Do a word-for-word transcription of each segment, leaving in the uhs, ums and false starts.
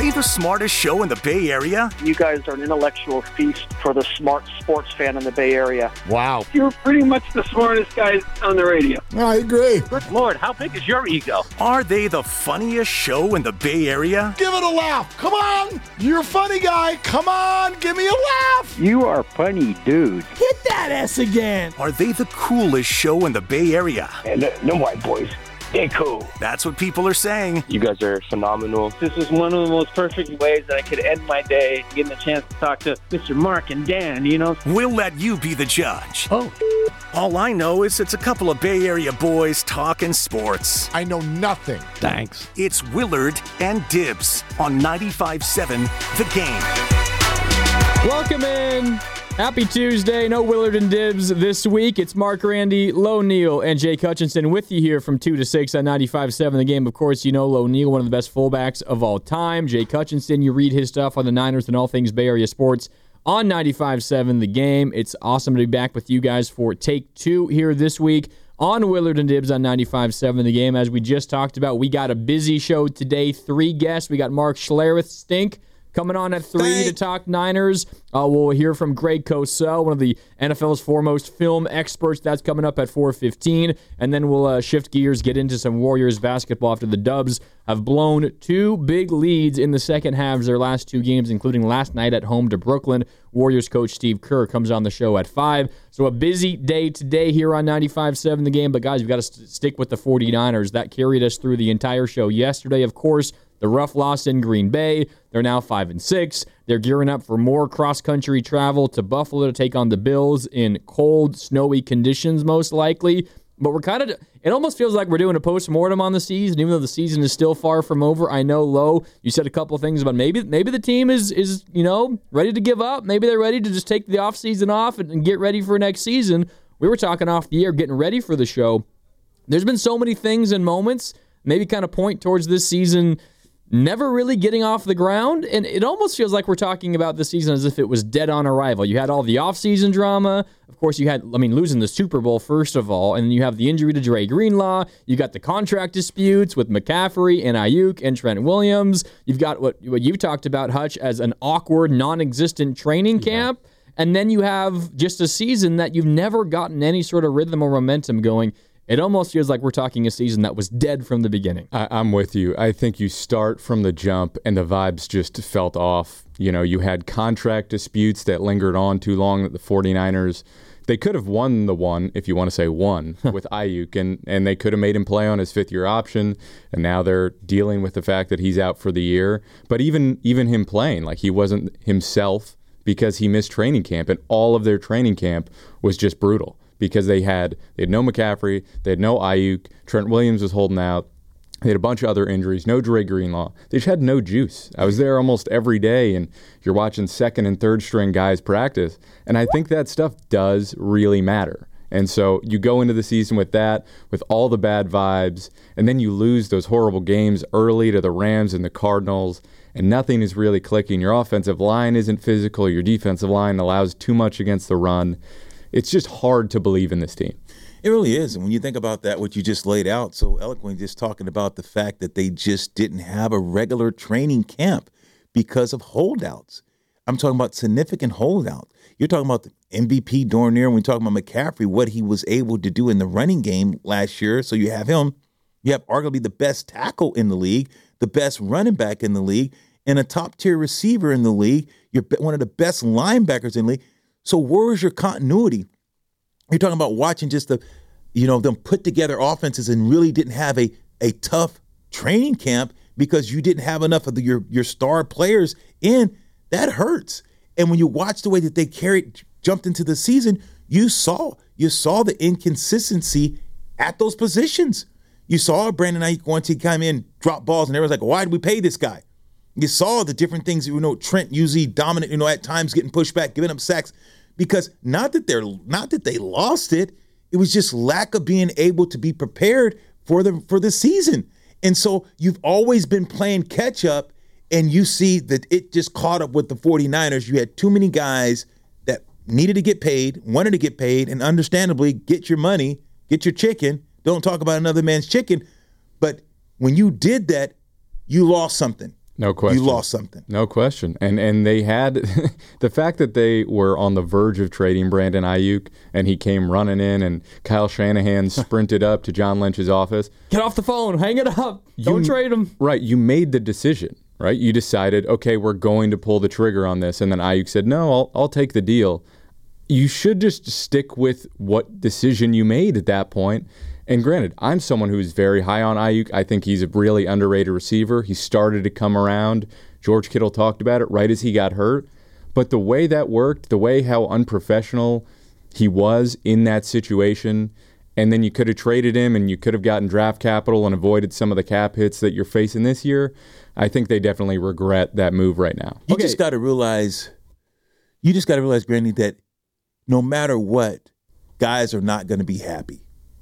they the smartest show in the Bay Area? You guys are an intellectual feast for the smart sports fan in the Bay Area. Wow. You're pretty much the smartest guys on the radio. I agree. Good Lord, how big is your ego? Are they the funniest show in the Bay Area? Give it a laugh. Come on. You're a funny guy. Come on. Give me a laugh. You are funny, dude. Hit that S again. Are they the coolest show in the Bay Area? And uh, no white boys. They're cool. That's what people are saying. You guys are phenomenal. This is one of the most perfect ways that I could end my day, getting a chance to talk to Mister Mark and Dan, you know. We'll let you be the judge. Oh. All I know is it's a couple of Bay Area boys talking sports. I know nothing. Thanks. It's Willard and Dibs on ninety-five seven The Game. Welcome in. Happy Tuesday. No Willard and Dibs this week. It's Mark Randy, Lo Neal, and Jake Hutchinson with you here from two to six on ninety-five seven The Game. Of course, you know Lo Neal, one of the best fullbacks of all time. Jake Hutchinson, you read his stuff on the Niners and all things Bay Area sports on ninety-five seven The Game. It's awesome to be back with you guys for Take Two here this week on Willard and Dibs on ninety-five seven The Game. As we just talked about, we got a busy show today. Three guests. We got Mark Schlereth, Stink, coming on at three Thanks. to talk Niners. Uh, we'll hear from Greg Cosell, one of the N F L's foremost film experts. That's coming up at four fifteen. And then we'll uh, shift gears, get into some Warriors basketball after the Dubs have blown two big leads in the second halves of their last two games, including last night at home to Brooklyn. Warriors coach Steve Kerr comes on the show at five. So a busy day today here on ninety-five seven The Game. But, guys, we've got to st- stick with the 49ers. That carried us through the entire show yesterday, of course. The rough loss in Green Bay. They're now five and six. They're gearing up for more cross-country travel to Buffalo to take on the Bills in cold, snowy conditions, most likely. But we're kind of, it almost feels like we're doing a post-mortem on the season, even though the season is still far from over. I know, Lo, you said a couple of things about maybe maybe the team is, is you know, ready to give up. Maybe they're ready to just take the offseason off and, and get ready for next season. We were talking off the air, getting ready for the show. There's been so many things and moments, maybe kind of point towards this season never really getting off the ground, and it almost feels like we're talking about this season as if it was dead on arrival. You had all the offseason drama. Of course, you had, I mean, losing the Super Bowl, first of all, and then you have the injury to Dre Greenlaw. You got the contract disputes with McCaffrey and Ayuk and Trent Williams. You've got what, what you talked about, Hutch, as an awkward, non-existent training camp. Yeah. And then you have just a season that you've never gotten any sort of rhythm or momentum going. It almost feels like we're talking a season that was dead from the beginning. I, I'm with you. I think you start from the jump and the vibes just felt off. You know, you had contract disputes that lingered on too long that the 49ers, they could have won the one, if you want to say one, with Ayuk, and, and they could have made him play on his fifth-year option, and now they're dealing with the fact that he's out for the year. But even even him playing, like he wasn't himself because he missed training camp, and all of their training camp was just brutal. Because they had they had no McCaffrey, they had no Ayuk, Trent Williams was holding out, they had a bunch of other injuries, no Dre Greenlaw. They just had no juice. I was there almost every day, and you're watching second and third string guys practice, and I think that stuff does really matter. And so you go into the season with that, with all the bad vibes, and then you lose those horrible games early to the Rams and the Cardinals, and nothing is really clicking. Your offensive line isn't physical, your defensive line allows too much against the run. It's just hard to believe in this team. It really is. And when you think about that, what you just laid out so eloquently, just talking about the fact that they just didn't have a regular training camp because of holdouts. I'm talking about significant holdouts. You're talking about the M V P Dornier. When we talk about McCaffrey, what he was able to do in the running game last year. So you have him. You have arguably the best tackle in the league, the best running back in the league, and a top-tier receiver in the league. You're one of the best linebackers in the league. So where is your continuity? You're talking about watching just the, you know, them put together offenses and really didn't have a a tough training camp because you didn't have enough of the, your your star players in. That hurts. And when you watch the way that they carried, jumped into the season, you saw you saw the inconsistency at those positions. You saw Brandon Ayuk going to come in, drop balls, and everyone's like, why did we pay this guy? You saw the different things, you know, Trent usually dominant, you know, at times getting pushed back, giving up sacks. Because not that they're not that they lost it, it was just lack of being able to be prepared for the for the season. And so you've always been playing catch up, and you see that it just caught up with the 49ers. You had too many guys that needed to get paid, wanted to get paid, and understandably get your money, get your chicken. Don't talk about another man's chicken. But when you did that, you lost something. No question. You lost something. No question. And and they had the fact that they were on the verge of trading Brandon Ayuk and he came running in and Kyle Shanahan sprinted up to John Lynch's office. Get off the phone. Hang it up. Don't You- trade him. Right. You made the decision, right? You decided, okay, we're going to pull the trigger on this. And then Ayuk said, no, I'll, I'll take the deal. You should just stick with what decision you made at that point. And granted, I'm someone who's very high on Ayuk. I think he's a really underrated receiver. He started to come around. George Kittle talked about it right as he got hurt. But the way that worked, the way how unprofessional he was in that situation, and then you could have traded him and you could have gotten draft capital and avoided some of the cap hits that you're facing this year, I think they definitely regret that move right now. You Okay. just got to realize, you just got to realize, Granny, that no matter what, guys are not going to be happy.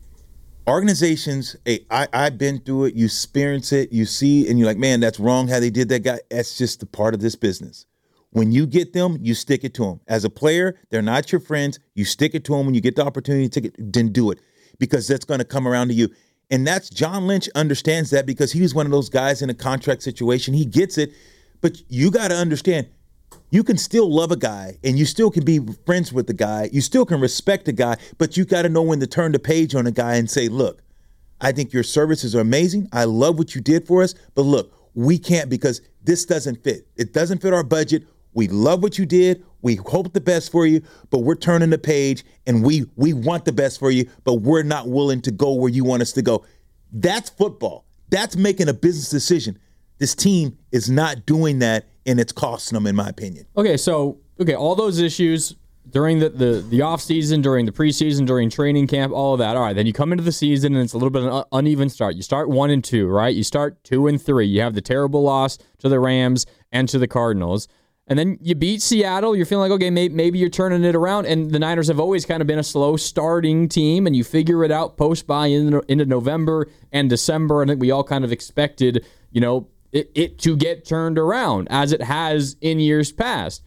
Organizations, hey, I, I've been through it. You experience it. You see, and you're like, man, that's wrong how they did that guy. That's just a part of this business. When you get them, you stick it to them. As a player, they're not your friends. You stick it to them when you get the opportunity to take it, then do it because that's going to come around to you. And that's John Lynch understands that because he was one of those guys in a contract situation. He gets it. But you got to understand, you can still love a guy and you still can be friends with the guy. You still can respect the guy, but you got to know when to turn the page on a guy and say, look, I think your services are amazing. I love what you did for us, but look, we can't because this doesn't fit. It doesn't fit our budget. We love what you did. We hope the best for you, but we're turning the page and we we want the best for you, but we're not willing to go where you want us to go. That's football. That's making a business decision. This team is not doing that, and it's costing them, in my opinion. Okay, so okay, all those issues during the, the, the offseason, during the preseason, during training camp, all of that. All right, then you come into the season and it's a little bit of an uneven start. You start one and two, right? You start two and three. You have the terrible loss to the Rams and to the Cardinals. And then you beat Seattle. You're feeling like, okay, maybe, maybe you're turning it around. And the Niners have always kind of been a slow starting team, and you figure it out post-bye into, into November and December. I think we all kind of expected, you know, it, it to get turned around as it has in years past.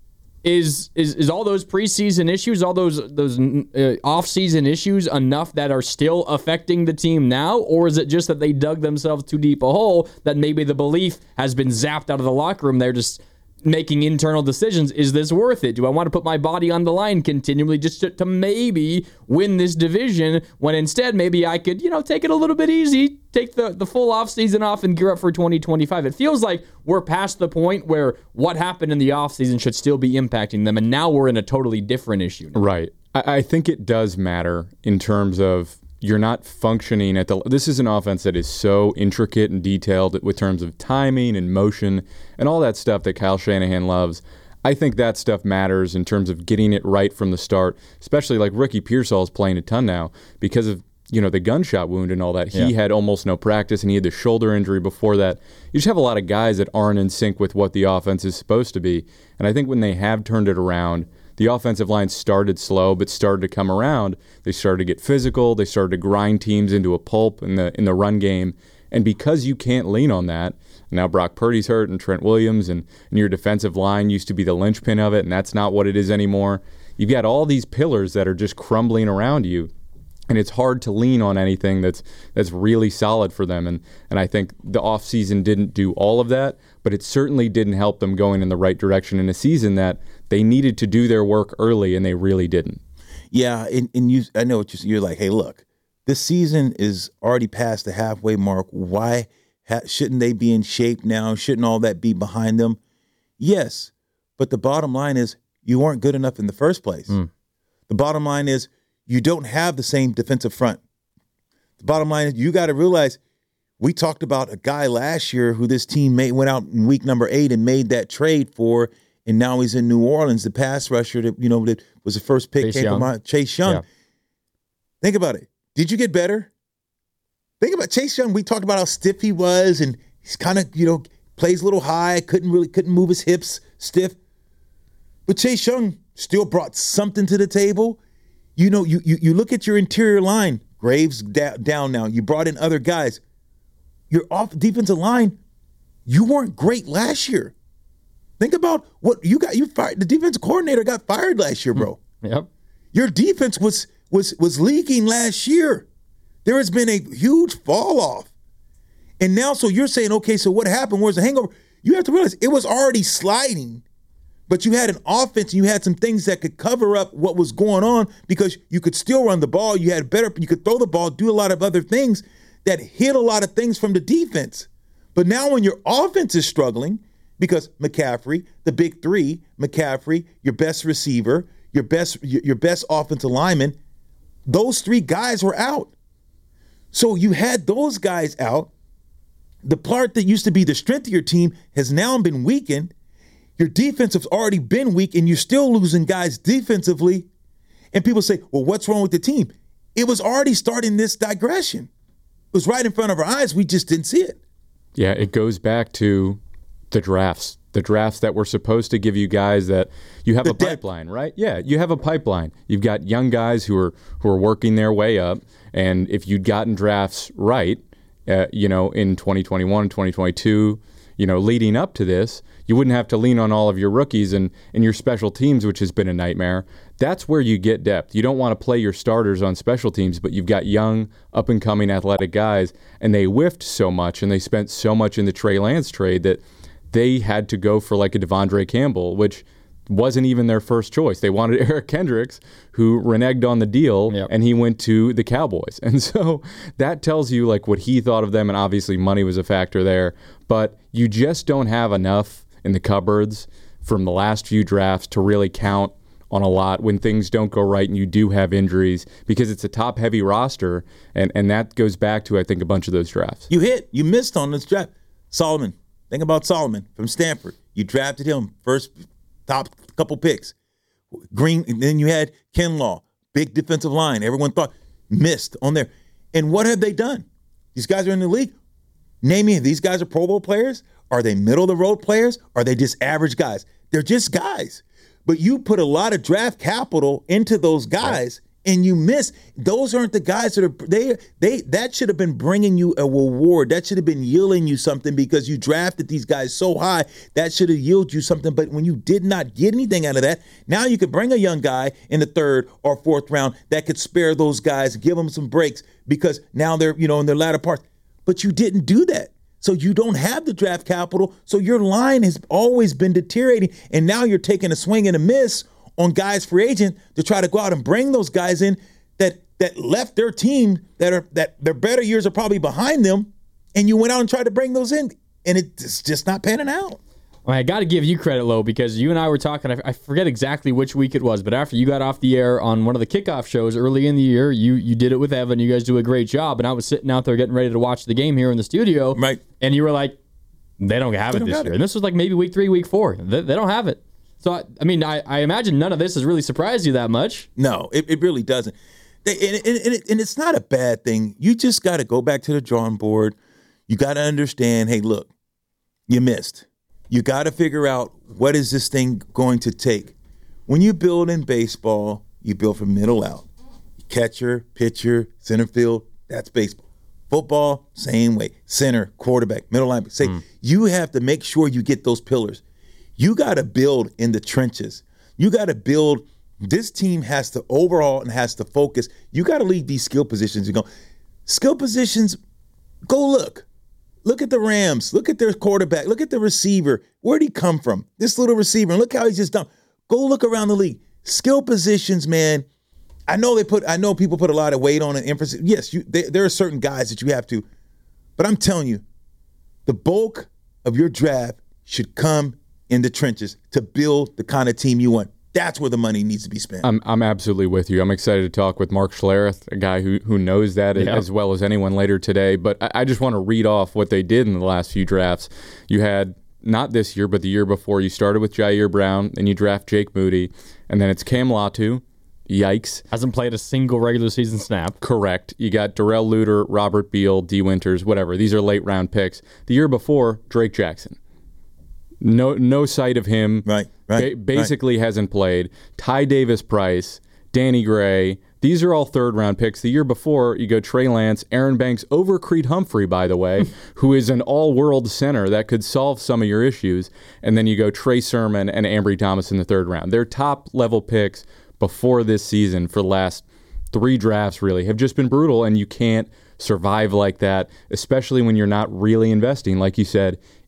Is is is all those preseason issues, all those those uh, off-season issues enough that are still affecting the team now? Or is it just that they dug themselves too deep a hole that maybe the belief has been zapped out of the locker room? They're just making internal decisions. Is this worth it? Do I want to put my body on the line continually just to, to maybe win this division when instead maybe I could, you know, take it a little bit easy, take the, the full offseason off and gear up for twenty twenty-five. It feels like we're past the point where what happened in the offseason should still be impacting them, and now we're in a totally different issue now. Right. I, I think it does matter in terms of you're not functioning at the... This is an offense that is so intricate and detailed with terms of timing and motion and all that stuff that Kyle Shanahan loves. I think that stuff matters in terms of getting it right from the start, especially like Ricky Pearsall is playing a ton now because of, you know, the gunshot wound and all that. He Yeah. had almost no practice, and he had the shoulder injury before that. You just have a lot of guys that aren't in sync with what the offense is supposed to be. And I think when they have turned it around, the offensive line started slow but started to come around. They started to get physical. They started to grind teams into a pulp in the in the run game. And because you can't lean on that, now Brock Purdy's hurt and Trent Williams, and, and your defensive line used to be the linchpin of it, and that's not what it is anymore. You've got all these pillars that are just crumbling around you, and it's hard to lean on anything that's that's really solid for them. And and I think the offseason didn't do all of that, but it certainly didn't help them going in the right direction in a season that they needed to do their work early, and they really didn't. Yeah, and, and you, I know what you're, you're like, hey, look, this season is already past the halfway mark. Why ha, shouldn't they be in shape now? Shouldn't all that be behind them? Yes, but the bottom line is you weren't good enough in the first place. Mm. The bottom line is you don't have the same defensive front. The bottom line is you got to realize we talked about a guy last year who this team made, went out in week number eight and made that trade for, and now he's in New Orleans, the pass rusher that, you know, that was the first pick, Chase came Young. from Chase Young. Yeah. Think about it. Did you get better? Think about Chase Young. We talked about how stiff he was, and he's kind of, you know, plays a little high, couldn't really, couldn't move his hips, stiff. But Chase Young still brought something to the table. You know, you you, you look at your interior line. Graves da- down now. You brought in other guys. Your off defensive line, you weren't great last year. Think about what you got. You fired. The defensive coordinator got fired last year, bro. Yep. Your defense was was was leaking last year. There has been a huge fall off. And now, so you're saying, okay, so what happened? Where's the hangover? You have to realize it was already sliding, but you had an offense and you had some things that could cover up what was going on because you could still run the ball. You had better, you could throw the ball, do a lot of other things that hid a lot of things from the defense. But now when your offense is struggling, because McCaffrey, the big three, McCaffrey, your best receiver, your best your best offensive lineman, those three guys were out. So you had those guys out. The part that used to be the strength of your team has now been weakened. Your defense has already been weak, and you're still losing guys defensively. And people say, well, what's wrong with the team? It was already starting this digression. It was right in front of our eyes. We just didn't see it. Yeah, it goes back to the drafts. The drafts that were supposed to give you guys that you have The a depth. pipeline, right? Yeah, you have a pipeline. You've got young guys who are who are working their way up, and if you'd gotten drafts right, uh, you know, in twenty twenty-one, twenty twenty-two, you know, leading up to this, you wouldn't have to lean on all of your rookies and, and your special teams, which has been a nightmare. That's where you get depth. You don't want to play your starters on special teams, but you've got young, up-and-coming athletic guys, and they whiffed so much and they spent so much in the Trey Lance trade that they had to go for like a Devondre Campbell, which wasn't even their first choice. They wanted Eric Kendricks, who reneged on the deal, Yep. and he went to the Cowboys. And so that tells you like what he thought of them, and obviously money was a factor there. But you just don't have enough in the cupboards from the last few drafts to really count on a lot when things don't go right and you do have injuries, because it's a top-heavy roster, and, and that goes back to, I think, a bunch of those drafts. You hit. You missed on this draft. Solomon. Think about Solomon from Stanford. You drafted him first, top couple picks. Green. And then you had Kinlaw, big defensive line. Everyone thought missed on there. And what have they done? These guys are in the league. Name me, these guys are Pro Bowl players? Are they middle-of-the-road players? Are they just average guys? They're just guys. But you put a lot of draft capital into those guys, and you miss. Those aren't the guys that are they they that should have been bringing you a reward. That should have been yielding you something because you drafted these guys so high. That should have yielded you something. But when you did not get anything out of that, now you could bring a young guy in the third or fourth round that could spare those guys, give them some breaks because now they're, you know, in their latter parts. But you didn't do that. So you don't have the draft capital. So your line has always been deteriorating. And now you're taking a swing and a miss on guys free agent to try to go out and bring those guys in that that left their team that are that their better years are probably behind them. And you went out and tried to bring those in. And it's just not panning out. Well, I got to give you credit, Lo, because you and I were talking, I forget exactly which week it was, but after you got off the air on one of the kickoff shows early in the year, you you did it with Evan. You guys do a great job. And I was sitting out there getting ready to watch the game here in the studio. Right. And you were like, they don't have They it don't this got year. it. And this was like maybe week three, week four. They, they don't have it. So, I, I mean, I, I imagine none of this has really surprised you that much. No, it, it really doesn't. They, and, and, and, it, and it's not a bad thing. You just got to go back to the drawing board. You got to understand, hey, look, you missed. You got to figure out what is this thing going to take. When you build in baseball, you build from middle out. Catcher, pitcher, center field, that's baseball. Football, same way. Center, quarterback, middle linebacker. Say, mm. You have to make sure you get those pillars. You got to build in the trenches. You got to build. This team has to overhaul and has to focus. You got to leave these skill positions. You go, skill positions, go look. Look at the Rams. Look at their quarterback. Look at the receiver. Where'd he come from? This little receiver. And look how he's just done. Go look around the league. Skill positions, man. I know they put. I know people put a lot of weight on and emphasis. Yes, you, they, there are certain guys that you have to. But I'm telling you, the bulk of your draft should come in the trenches to build the kind of team you want. That's where the money needs to be spent. I'm I'm absolutely with you. I'm excited to talk with Mark Schlereth, a guy who who knows that yeah. as well as anyone later today. But I, I just want to read off what they did in the last few drafts. You had, not this year, but the year before, you started with Jair Brown, then you draft Jake Moody, and then it's Cam Latu. Yikes. Hasn't played a single regular season snap. Correct. You got Darrell Luter, Robert Beal, D. Winters, whatever. These are late round picks. The year before, Drake Jackson. No no sight of him. Right, right. Ba- basically right. hasn't played. Ty Davis Price, Danny Gray. These are all third round picks. The year before, you go Trey Lance, Aaron Banks over Creed Humphrey, by the way, who is an all-world center that could solve some of your issues. And then you go Trey Sermon and Ambry Thomas in the third round. Their top-level picks before this season for the last three drafts really have just been brutal, and you can't survive like that, especially when you're not really investing, like you said,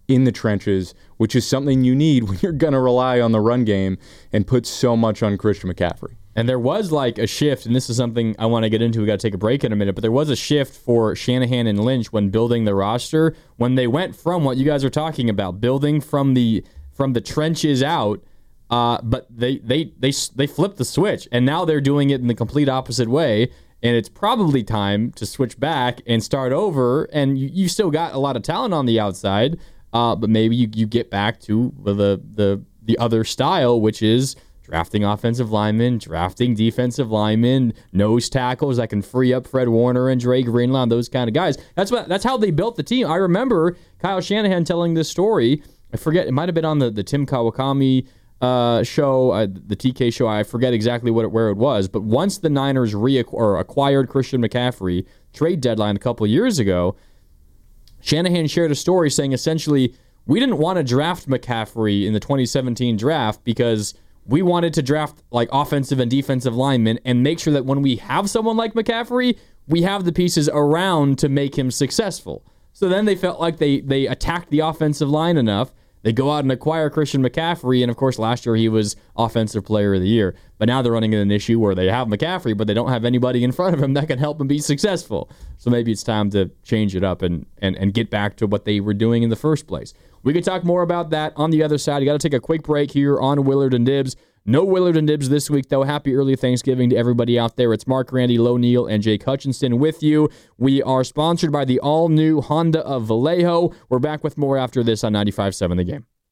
in the trenches, which is something you need when you're going to rely on the run game and put so much on Christian McCaffrey. And there was like a shift, and this is something I want to get into. We got to take a break in a minute, but there was a shift for Shanahan and Lynch when building the roster, when they went from what you guys are talking about, building from the from the trenches out, uh, but they they they they flipped the switch, and now they're doing it in the complete opposite way. And it's probably time to switch back and start over. And you, you still got a lot of talent on the outside. Uh, but maybe you, you get back to the, the the other style, which is drafting offensive linemen, drafting defensive linemen, nose tackles that can free up Fred Warner and Dre Greenlaw, those kind of guys. That's what that's how they built the team. I remember Kyle Shanahan telling this story. I forget, it might have been on the, the Tim Kawakami uh, show, uh, the T K show. I forget exactly what it, where it was. But once the Niners re- or acquired Christian McCaffrey, trade deadline a couple of years ago, Shanahan shared a story saying essentially, we didn't want to draft McCaffrey in the twenty seventeen draft because we wanted to draft like offensive and defensive linemen and make sure that when we have someone like McCaffrey, we have the pieces around to make him successful. So then they felt like they they attacked the offensive line enough. They go out and acquire Christian McCaffrey, and of course last year he was Offensive Player of the Year. But now they're running into an issue where they have McCaffrey, but they don't have anybody in front of him that can help him be successful. So maybe it's time to change it up and, and, and get back to what they were doing in the first place. We could talk more about that on the other side. You got to take a quick break here on Willard and Dibs. No Willard and Dibs this week, though. Happy early Thanksgiving to everybody out there. It's Mark Randy, Low Neal, and Jake Hutchinson with you. We are sponsored by the all-new Honda of Vallejo. We're back with more after this on ninety-five seven The Game.